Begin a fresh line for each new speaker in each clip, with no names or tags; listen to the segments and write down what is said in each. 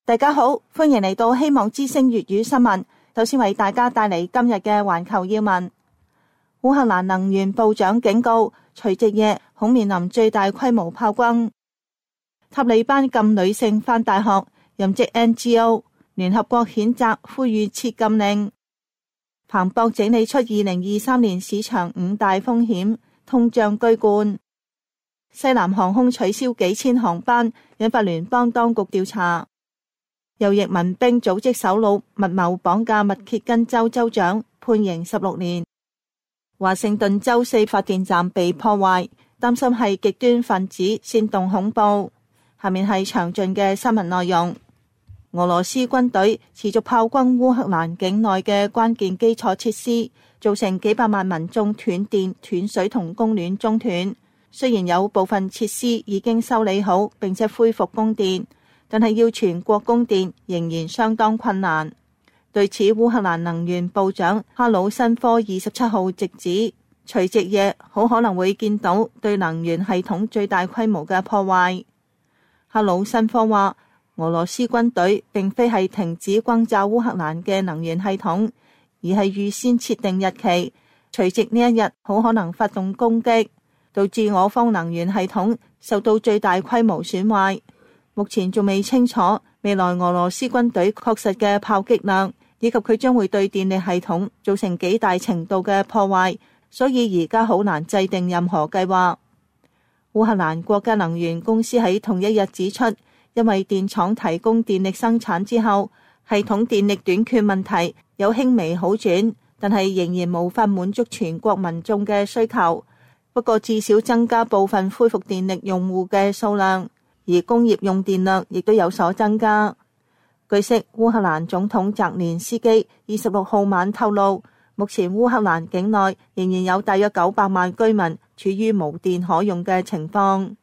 大家好，歡迎嚟到希望之聲粵語新聞。首先為大家帶嚟今日嘅環球要聞。烏克蘭能源部長警告，除夕夜恐面臨最大規模炮轟。塔利班禁女性返大學，任職 NGO。聯合國譴責，呼籲撤禁令。彭博整理出2023年市場5大風險，通脹居冠。西南航空取消幾千航班，引發聯邦當局調查。右翼民兵組織首腦密謀綁架密歇根州州長，判刑16年。華盛頓州4發電站被破壞，擔心係極端分子煽動恐怖。下面係詳盡嘅新聞內容。俄羅斯軍隊持續炮轟烏克蘭境內嘅關鍵基礎設施，造成幾百萬民眾斷電、斷水同供暖中斷。雖然有部分設施已經修理好並且恢復供電，但係要全國供電仍然相當困難。對此，烏克蘭能源部長哈魯申科27號直指，除夕夜好可能會見到對能源系統最大規模嘅破壞。哈魯申科話，俄羅斯軍隊並非係停止轟炸烏克蘭嘅能源系統，而係預先設定日期，除夕呢一日好可能發動攻擊，導致我方能源系統受到最大規模損壞。目前仲未清楚未來俄羅斯軍隊確實嘅炮擊量，以及佢將會對電力系統造成幾大程度嘅破壞，所以而家好難制定任何計劃。烏克蘭國家能源公司喺同一日指出，因為電廠提供電力生產之後，系統電力短缺問題有輕微好轉，但係仍然無法滿足全國民眾嘅需求。不過至少增加部分恢復電力用戶嘅數量，而工業用電量亦都有所增加。據悉，烏克蘭總統澤連斯基26號晚透露，目前烏克蘭境內仍然有大約900萬居民處於無電可用嘅情況。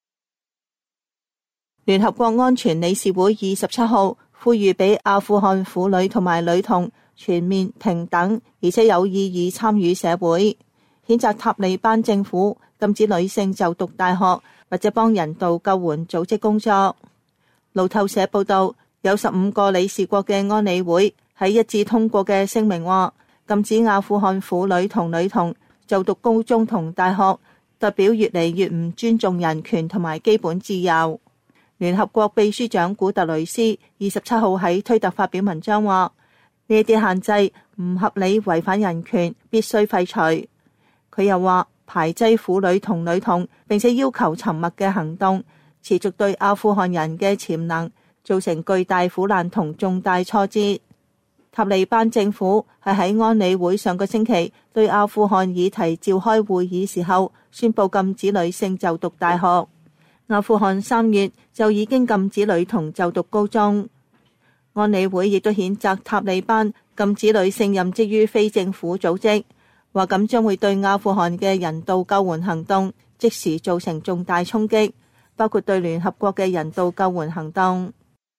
聯合國安全理事會27號呼籲俾阿富汗婦女同埋女童全面平等而且有意義參與社會，譴責塔利班政府禁止女性就讀大學或者幫人道救援組織工作。路透社報道，有15個理事國嘅安理會喺一致通過嘅聲明話，禁止阿富汗婦女同女童就讀高中同大學，代表越嚟越唔尊重人權同埋基本自由。聯合國秘書長古特雷斯27號喺推特發表文章話，呢啲限制唔合理，違反人權，必須廢除。佢又話，排擠婦女同女童並且要求沉默嘅行動，持續對阿富汗人嘅潛能造成巨大苦難同重大挫折。塔利班政府係喺安理會上個星期對阿富汗議題召開會議時候，宣布禁止女性就讀大學。阿富汗3月就已經禁止女童就讀高中。安理會亦都譴責塔利班禁止女性任職於非政府組織，話咁將會對阿富汗嘅人道救援行動即時造成重大衝擊，包括對聯合國嘅人道救援行動。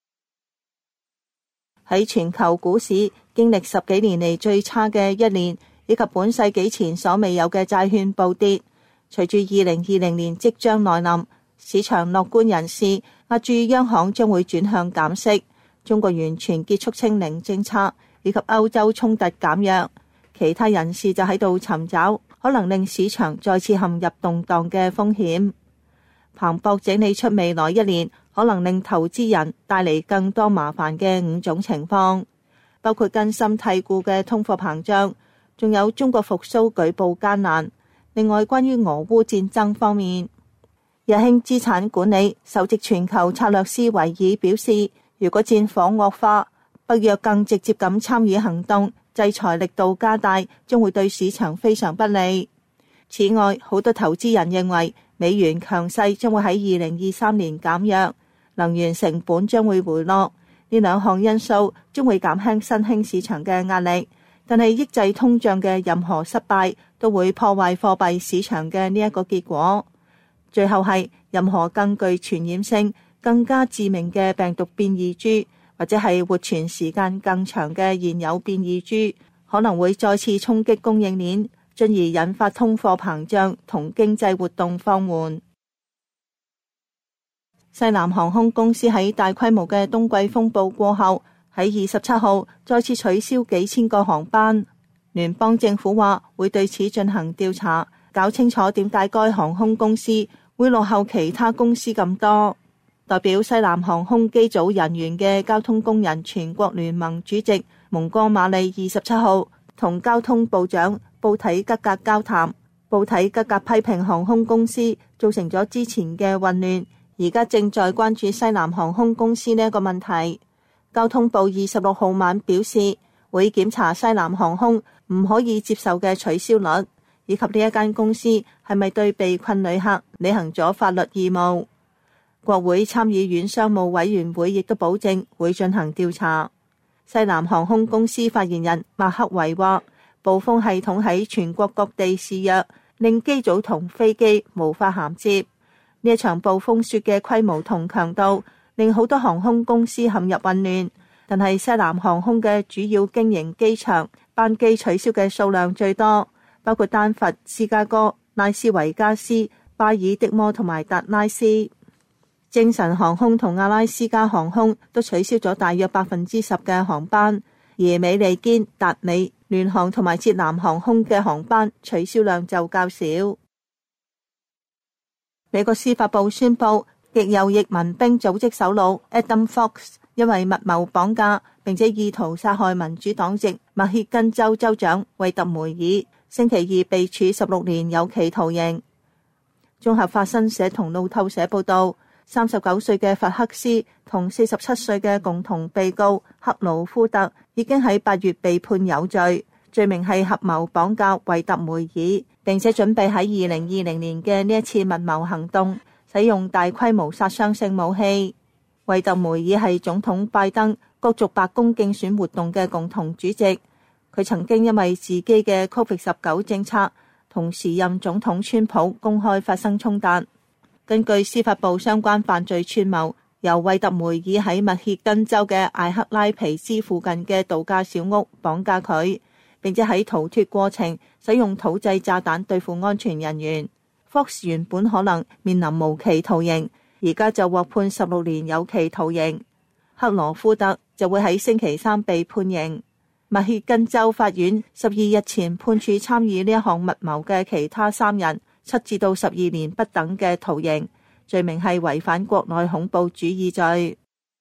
喺全球股市經歷10幾年嚟最差嘅一年，以及本世紀前所未有嘅債券暴跌，隨住2020年即將來臨，市場樂觀人士押注央行將會轉向減息，中國完全結束清零政策，以及歐洲衝突減弱。其他人士就喺度尋找可能令市場再次陷入動盪嘅風險。彭博整理出未來一年可能令投資人帶嚟更多麻煩嘅5種情況，包括根深蒂固嘅通貨膨脹，仲有中國復甦舉步艱難。另外，關於俄烏戰爭方面，日興資產管理首席全球策略師維爾表示，如果戰況惡化，北約更直接咁參與行動，制裁力度加大，將會對市場非常不利。此外，好多投資人認為美元強勢將會喺2023年減弱，能源成本將會回落，呢2項因素將會減輕新興市場嘅壓力。但係抑制通脹嘅任何失敗都會破壞貨幣市場嘅呢一個結果。最後係任何更具傳染性、更加致命嘅病毒變異株，或者係活存時間更長嘅現有變異株，可能會再次衝擊供應鏈，進而引發通貨膨脹同經濟活動放緩。 西南航空公司喺大規模嘅冬季風暴過後，喺27號再次取消幾千個航班。聯邦政府話會對此進行調查，搞清楚點解該航空公司會落後其他公司咁多。代表西南航空機組人員嘅交通工人全國聯盟主席蒙哥馬利27號同交通部長布提吉格交談。布提吉格批評航空公司造成咗之前嘅混亂，而家正在關注西南航空公司呢一個問題。交通部26號晚表示，會檢查西南航空唔可以接受嘅取消率，以及呢一間公司係咪對被困旅客履行咗法律義務。國會參議院商務委員會亦都保證會進行調查。西南航空公司發言人麥克維話，暴風系統喺全國各地肆虐，令機組同飛機無法銜接。呢一場暴風雪嘅規模同強度令好多航空公司陷入混亂，但係西南航空嘅主要經營機場班機取消嘅數量最多，包括丹佛、芝加哥、拉斯維加斯、巴爾的摩同埋達拉斯。精神航空同阿拉斯加航空都取消咗大約10%嘅航班，而美利堅、達美、聯航同埋捷南航空嘅航班取消量就較少。美國司法部宣布，極右翼民兵組織首腦 Adam Fox 因為密謀綁架並且意圖殺害民主黨籍密歇根州州長惠特梅爾，星期二被處16年有期徒刑。綜合法新社同路透社報道，39歲嘅法克斯同47歲嘅共同被告克魯夫特已經喺8月被判有罪，罪名係合謀綁架惠特梅爾，並且準備喺2020年嘅呢一次密謀行動使用大規模殺傷性武器。惠特梅爾係總統拜登角逐白宮競選活動嘅共同主席，佢曾經因為自己嘅 COVID-19 政策同時任總統川普公開發生衝突。根據司法部相關犯罪串謀，由惠特梅爾喺密歇根州嘅艾克拉皮茲附近嘅度假小屋綁架佢，並且喺逃脫過程使用土製炸彈對付安全人員。Fox 原本可能面臨無期徒刑，而家就獲判16年有期徒刑。克羅夫特就會喺星期三被判刑。密歇根州法院12日前判處參與呢一項密謀嘅其他3人7至到12年不等嘅徒刑，罪名係違反國內恐怖主義罪。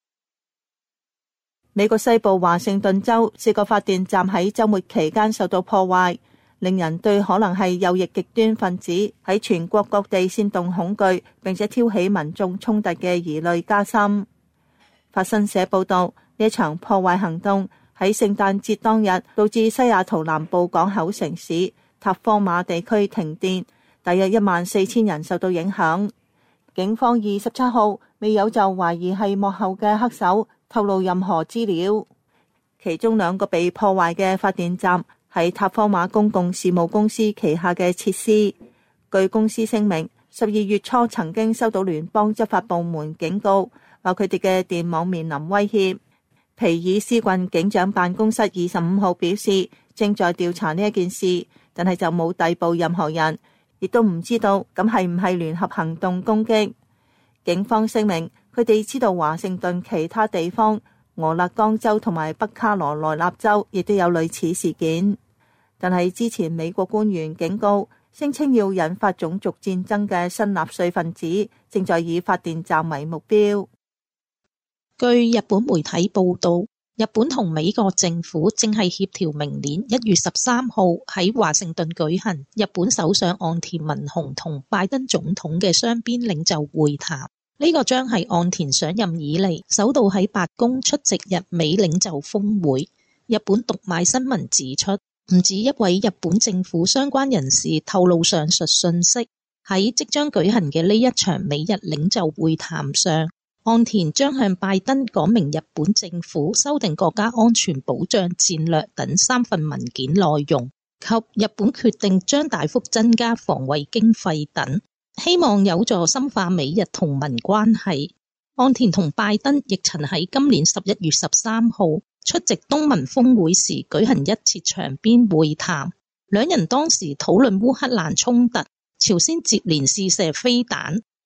美國西部華盛頓州4個發電站喺週末期間受到破壞，令人對可能係右翼極端分子喺全國各地煽動恐懼並且挑起民眾衝突嘅疑慮加深。法新社報道，呢一場破壞行動喺聖誕節當日導致西雅圖南部港口城市塔科馬地區停電，大約14000人受到影響。警方27號未有就懷疑係幕後嘅黑手透露任何資料。其中2個被破壞嘅發電站係塔科馬公共事務公司旗下嘅設施。據公司聲明，12月初曾經收到聯邦執法部門警告，話佢哋嘅電網面臨威脅。皮爾斯郡警長辦公室25號表示，正在調查呢一件事，但係就冇逮捕任何人，亦都唔知道咁係唔係聯合行動攻擊。警方聲明，佢哋知道華盛頓其他地方、俄勒岡州同埋北卡羅來納州亦都有類似事件，但係之前美國官員警告，聲稱要引發種族戰爭嘅新納粹分子正在以發電站為目標。
據日本媒體報道，日本同美國政府正係協調明年1月13號喺華盛頓舉行日本首相岸田文雄同拜登總統嘅雙邊領袖會談。呢個將係岸田上任以嚟首度喺白宮出席日美領袖峰會。日本讀賣新聞指出，唔止一位日本政府相關人士透露上述信息。喺即將舉行嘅呢一場美日領袖會談上，岸田將向拜登講明日本政府修訂國家安全保障戰略等3份文件內容，及日本決定將大幅增加防衛經費等，希望有助深化美日同盟關係。岸田同拜登亦曾喺今年11月13號出席東盟峰會時舉行一次場邊會談，兩人當時討論烏克蘭衝突、朝鮮接連試射飛彈、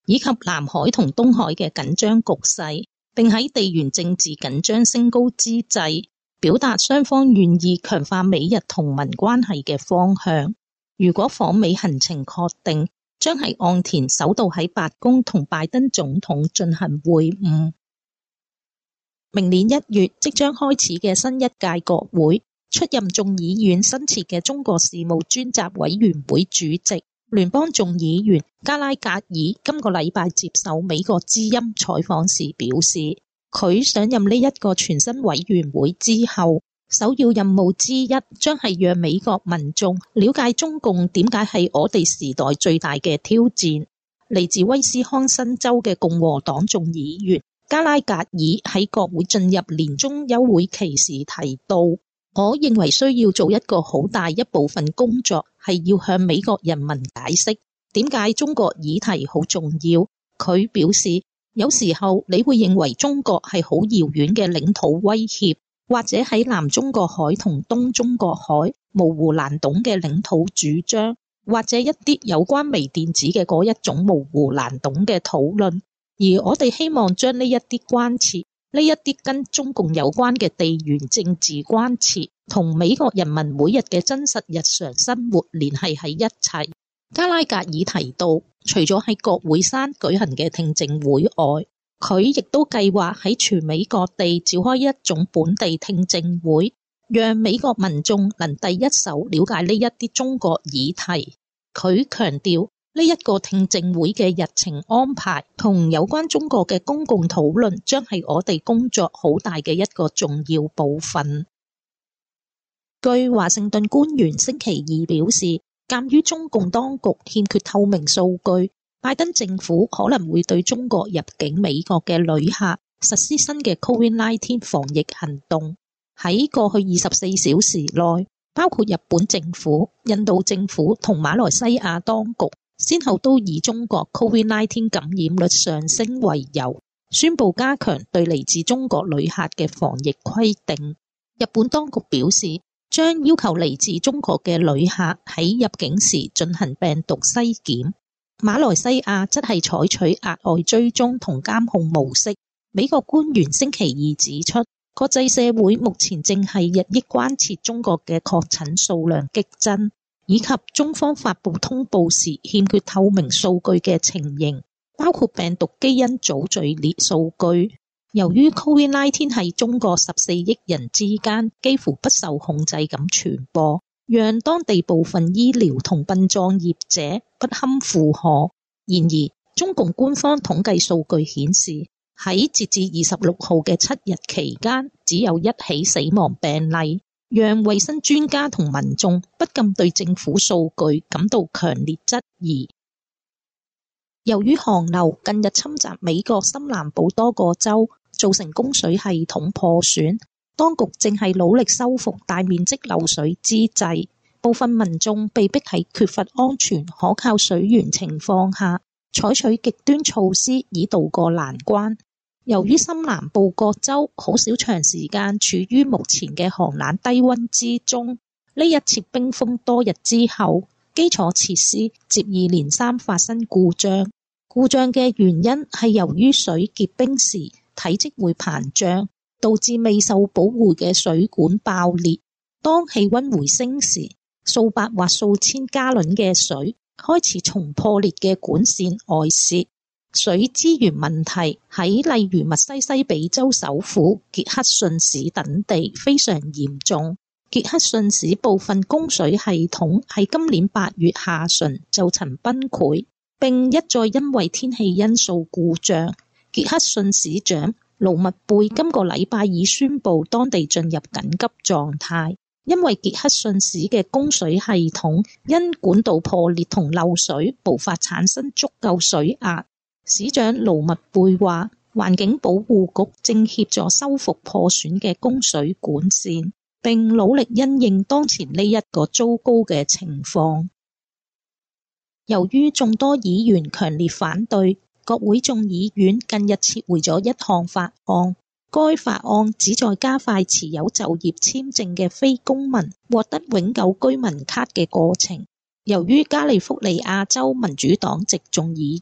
以及南海同東海嘅緊張局勢，並喺地緣政治緊張升高之際，表達雙方願意強化美日同盟關係嘅方向。如果訪美行程確定，將係岸田首度喺白宮同拜登總統進行會晤。明年1月即將開始嘅新一屆國會，出任眾議院新設嘅中國事務專責委員會主席，聯邦眾議員加拉格爾今個禮拜接受美國之音採訪時表示，佢上任呢一個全新委員會之後，首要任務之一將係讓美國民眾了解中共點解係我哋時代最大嘅挑戰。嚟自威斯康辛州嘅共和黨眾議員加拉格爾喺國會進入年終休會期時提到，我認為需要做一個好大一部分工作，係要向美國人民解釋點解中國議題好重要。佢表示，有時候你會認為中國係好遙遠嘅領土威脅，或者喺南中國海同東中國海模糊難懂嘅領土主張，或者一啲有關微電子嘅嗰一種模糊難懂嘅討論。而我哋希望將呢一啲關切，呢一啲跟中共有關嘅地緣政治關切，同美國人民每日嘅真實日常生活聯繫喺一齊。加拉格爾提到，除咗喺國會山舉行嘅聽證會外，佢亦都計劃喺全美各地召開一種本地聽證會，讓美國民眾能第一手了解呢一啲中國議題。佢強調，呢一個聽證會嘅日程安排同有關中國嘅公共討論將係我哋工作好大嘅一個重要部分。據華盛頓官員星期二表示，鑑於中共當局欠缺透明數據，拜登政府可能會對中國入境美國嘅旅客實施新嘅 COVID-19 防疫行動。喺過去24小時內，包括日本政府、印度政府同馬來西亞當局先後都以中國 COVID-19 感染率上升為由，宣布加強對嚟自中國旅客嘅防疫規定。日本當局表示，將要求嚟自中國嘅旅客喺入境時進行病毒篩檢。馬來西亞則係採取額外追蹤同監控模式。美國官員星期二指出，國際社會目前正係日益關切中國嘅確診數量激增，以及中方發布通報時欠缺透明數據嘅情形，包括病毒基因組序列數據。由於 COVID-19 喺中國14億人之間幾乎不受控制咁傳播，讓當地部分醫療同殯葬業者不堪負荷。然而，中共官方統計數據顯示，喺截至26號嘅7日期間，只有1起死亡病例，讓衛生專家同民眾不禁對政府數據感到強烈質疑。由於寒流近日侵襲美國深南部多個州，造成供水系統破損，當局正係努力修復大面積漏水之際，部分民眾被迫喺缺乏安全可靠水源情況下，採取極端措施以渡過難關。由於深南部各州好少長時間處於目前嘅寒冷低溫之中，呢一次冰封多日之後，基礎設施接二連三發生故障。故障嘅原因係由於水結冰時體積會膨脹，導致未受保護嘅水管爆裂。當氣溫回升時，數百或數千加侖嘅水開始從破裂嘅管線外洩。水資源問題喺例如密西西比州首府傑克遜市等地非常嚴重。傑克遜市部分供水系統喺今年8月下旬就曾崩潰，並一再因為天氣因素故障。傑克遜市長盧密貝今個禮拜已宣布當地進入緊急狀態，因為傑克遜市嘅供水系統因管道破裂同漏水，無法產生足夠水壓。市長盧密貝話，環境保護局正協助修復破損嘅供水管線，並努力因應當前呢一個糟糕嘅情況。由於眾多議員強烈反對，國會眾議院近日撤回咗一項法案。該法案旨在加快持有就業簽證嘅非公民獲得永久居民卡嘅過程。由於加利福尼亞州民主黨籍眾議員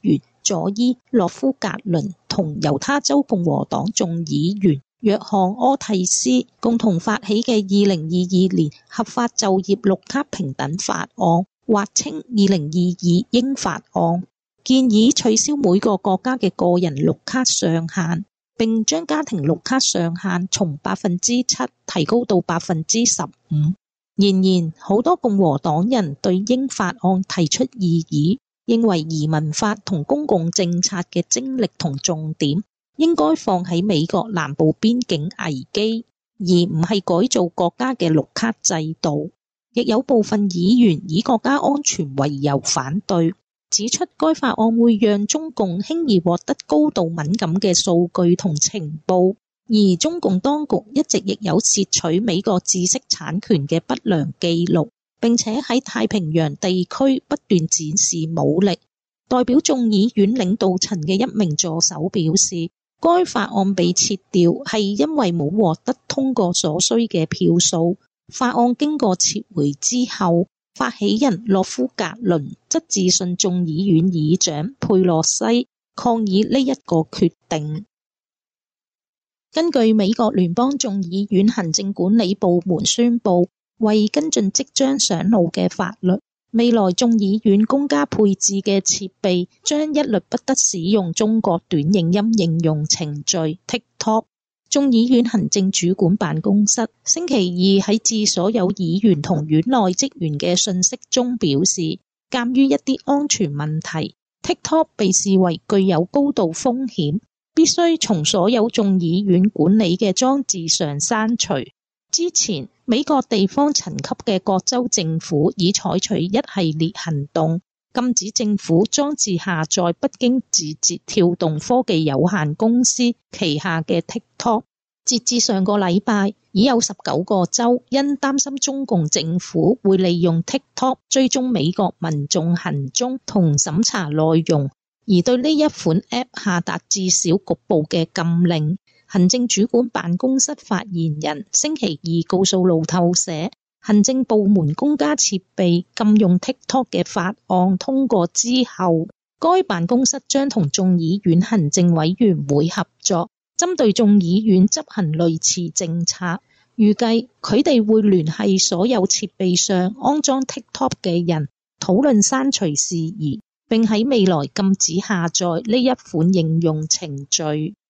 佐伊·洛夫格倫同猶他州共和黨眾議員約翰·柯蒂斯共同發起嘅2022年合法就業綠卡平等法案，或稱2022英法案，建議取消每個國家嘅個人綠卡上限，並將家庭綠卡上限從 7% 提高到 15%。然而，好多共和黨人對英法案提出異議，認為移民法同公共政策嘅精力同重點應該放喺美國南部邊境危機，而唔係改造國家嘅綠卡制度。亦有部分議員以國家安全為由反對，指出該法案會讓中共輕易獲得高度敏感嘅數據同情報，而中共當局一直亦有竊取美國知識產權嘅不良記錄，並且喺太平洋地區不斷展示武力。代表眾議院領導層嘅一名助手表示，該法案被撤掉係因為冇獲得通過所需嘅票數。法案經過撤回之後，發起人洛夫格倫則致信眾議院議長佩洛西，抗議呢一個決定。根據美國聯邦眾議院行政管理部門宣布，為跟進即將上路嘅法律，未來眾議院公家配置嘅設備將一律不得使用中國短影音應用程序 TikTok。眾議院行政主管辦公室星期二喺致所有議員同院內職員嘅信息中表示，鑑於一啲安全問題， TikTok 被視為具有高度風險，必須從所有眾議院管理嘅裝置上刪除。之前，美國地方層級嘅各州政府已採取一系列行動，禁止政府裝置下載北京字節跳動科技有限公司旗下嘅 TikTok。截至上個禮拜，已有19個州因擔心中共政府會利用 TikTok 追蹤美國民眾行蹤同審查內容，而對呢一款 App 下達至少局部嘅禁令。行政主管辦公室發言人星期二告訴路透社，行政部門公家設備禁用 TikTok 嘅法案通過之後，該辦公室將同眾議院行政委員會合作，針對眾議院執行類似政策。預計佢哋會聯繫所有設備上安裝 TikTok 嘅人，討論刪除事宜，並喺未來禁止下載呢一款應用程序。